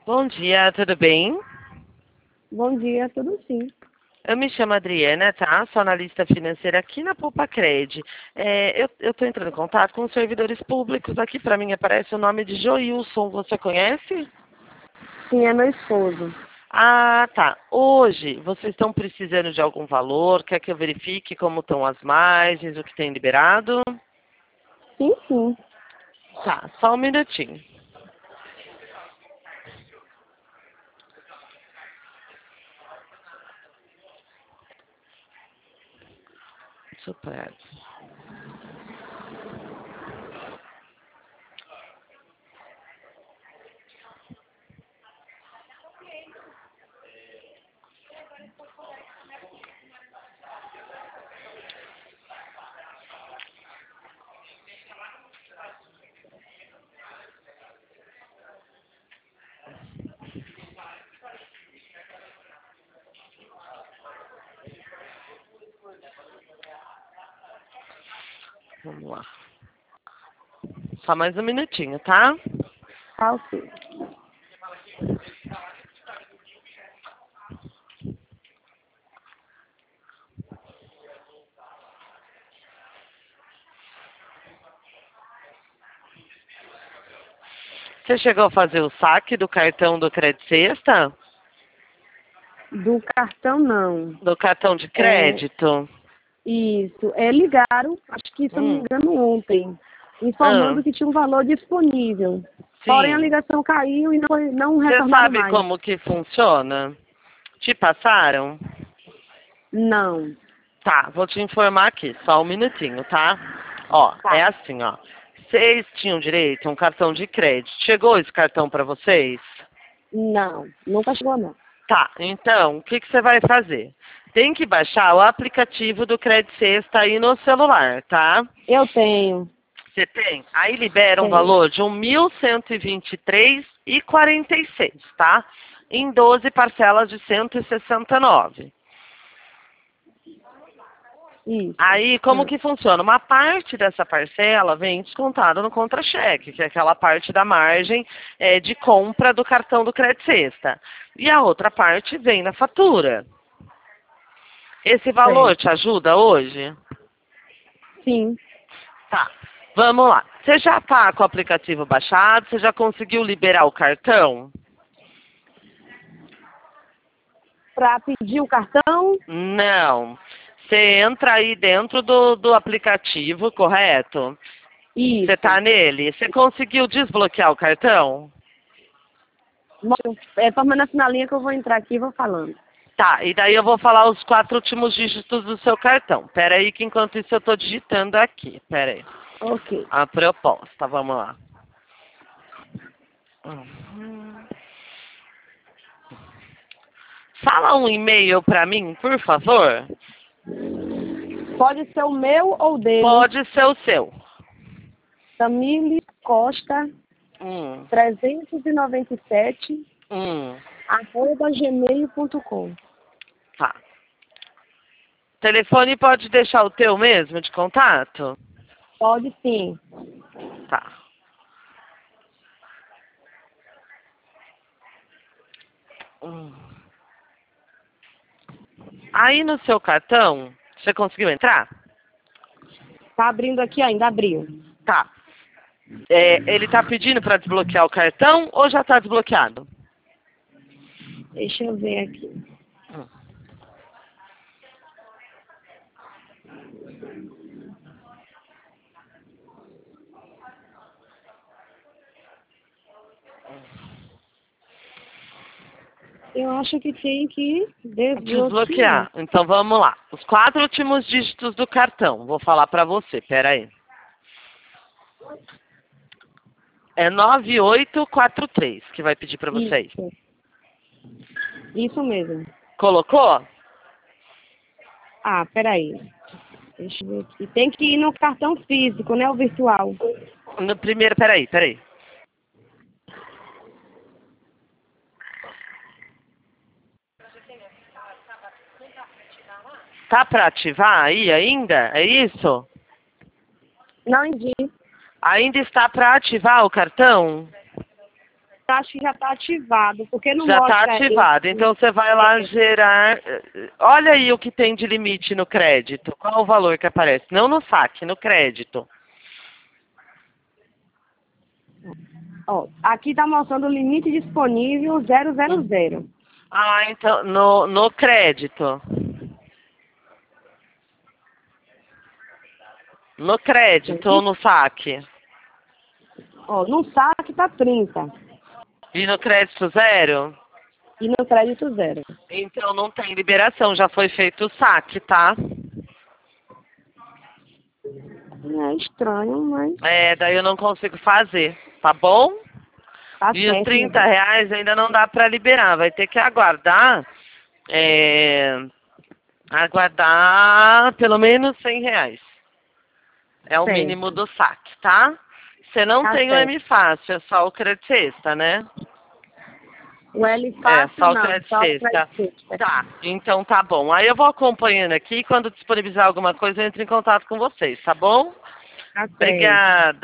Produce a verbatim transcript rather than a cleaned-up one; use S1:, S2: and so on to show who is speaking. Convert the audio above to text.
S1: Bom dia, tudo bem?
S2: Bom dia, tudo sim.
S1: Eu me chamo Adriana, tá? Sou analista financeira aqui na Poupa-Cred. É, eu estou entrando em contato com os servidores públicos. Aqui para mim aparece o nome de Joilson. Você conhece?
S2: Sim, é meu esposo.
S1: Ah, tá. Hoje, vocês estão precisando de algum valor? Quer que eu verifique como estão as margens, o que tem liberado?
S2: Sim, sim.
S1: Tá, só um minutinho. Super. Vamos lá. Só mais um minutinho, tá?
S2: Tá, ok.
S1: Você chegou a fazer o saque do cartão do Credit Sexta?
S2: Do cartão, não.
S1: Do cartão de
S2: É,
S1: crédito?
S2: isso. É, ligaram, acho que, se eu não me
S1: Hum.
S2: engano, ontem,
S1: Ah,
S2: informando que tinha um valor disponível. Porém, a
S1: sim.
S2: ligação caiu e não, foi- não
S1: Você
S2: retornaram
S1: sabe
S2: mais.
S1: como que funciona? Te passaram?
S2: Não.
S1: Tá, vou te informar aqui, só um minutinho, tá? Ó, é
S2: Tá.
S1: assim, ó. Vocês tinham direito a um cartão de crédito. Chegou esse cartão para vocês?
S2: Não. Nunca chegou, não.
S1: Tá, então, o que, que você vai fazer? Tem que baixar o aplicativo do Credit Sexta aí no celular, tá?
S2: Eu tenho.
S1: Você tem? Aí libera um
S2: Tenho.
S1: valor de um mil cento e vinte e três reais e quarenta e seis centavos, tá? Em doze parcelas de cento e sessenta e nove.
S2: Isso.
S1: Aí, como
S2: Hum.
S1: que funciona? Uma parte dessa parcela vem descontada no contra-cheque, que é aquela parte da margem é, de compra do cartão do Credit Sexta. E a outra parte vem na fatura. Esse valor te
S2: Certo.
S1: ajuda hoje?
S2: Sim.
S1: Tá. Vamos lá. Você já está com o aplicativo baixado? Você já conseguiu liberar o cartão?
S2: Para pedir o cartão?
S1: Não. Você entra aí dentro do, do aplicativo, correto? Você
S2: Isso.
S1: está nele? Você conseguiu desbloquear o cartão?
S2: Mostra- É, permanece na linha que eu vou entrar aqui e vou falando.
S1: Tá, e daí eu vou falar os quatro últimos dígitos do seu cartão. Pera aí que enquanto isso eu estou digitando aqui. Pera aí.
S2: Ok.
S1: A proposta, vamos lá. Uhum. Fala um e-mail para mim, por favor.
S2: Pode ser o meu ou dele.
S1: Pode ser o seu.
S2: Tamile Costa
S1: Hum,
S2: trezentos e noventa e sete
S1: hum,
S2: arroba gmail ponto com.
S1: tá. Telefone pode deixar o teu mesmo de contato?
S2: Pode sim.
S1: Tá. Hum. Aí no seu cartão, você conseguiu entrar?
S2: Tá abrindo aqui ainda, abriu.
S1: Tá. É, ele tá pedindo para desbloquear o cartão ou já tá desbloqueado?
S2: Deixa eu ver aqui.
S1: Hum.
S2: Eu acho que tem que desbloquear.
S1: Desbloquear. Então vamos lá. Os quatro últimos dígitos do cartão. Vou falar para você. Pera aí. É nove oito quatro três que vai pedir para vocês.
S2: Isso. Isso mesmo.
S1: Colocou?
S2: Ah, peraí. Deixa eu ver aqui. Tem que ir no cartão físico, né? O virtual.
S1: No primeiro, peraí, peraí. Tá para ativar aí ainda? É isso?
S2: Não entendi.
S1: Ainda está para ativar o cartão?
S2: acho que já está ativado, porque não
S1: Já está
S2: mostra...
S1: ativado. Então você vai lá gerar... Olha aí o que tem de limite no crédito. Qual o valor que aparece? Não no saque, no crédito.
S2: Ó, aqui está mostrando o limite disponível zero zero zero.
S1: Ah, então, no, no crédito. No crédito ou no saque?
S2: Ó, no saque está trinta.
S1: E no crédito zero?
S2: E no crédito zero.
S1: Então não tem liberação, já foi feito o saque, tá?
S2: É estranho, mas...
S1: É, daí eu não consigo fazer, tá bom?
S2: Tá
S1: E os
S2: certo,
S1: trinta
S2: então.
S1: reais ainda não dá para liberar, vai ter que aguardar, é, aguardar pelo menos cem reais. É o
S2: Certo.
S1: mínimo do saque, tá? Você não
S2: Tá
S1: tem o
S2: certo.
S1: M Fácil, é só o crédito sexta, né?
S2: O L
S1: É,
S2: fácil
S1: só o
S2: não,
S1: crédito
S2: só o
S1: sexta.
S2: crédito sexta.
S1: Tá, então tá bom. Aí eu vou acompanhando aqui, quando disponibilizar alguma coisa eu entro em contato com vocês, tá bom?
S2: Tá certo.
S1: Obrigada.